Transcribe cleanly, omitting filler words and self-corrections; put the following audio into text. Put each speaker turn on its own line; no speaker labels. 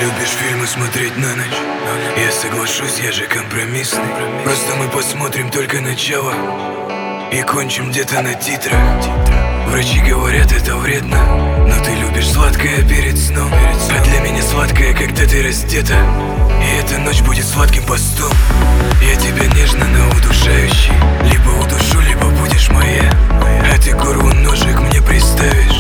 любишь фильмы смотреть на ночь? Я соглашусь, я же компромиссный. Просто мы посмотрим только начало и кончим где-то на титрах. Врачи говорят, это вредно, но ты любишь сладкое перед сном. А для меня сладкое, когда ты раздета, и эта ночь будет сладким постом. Я тебя нежно, но удушающий. Либо удушу, либо будешь моя, а ты горло ножик мне приставишь.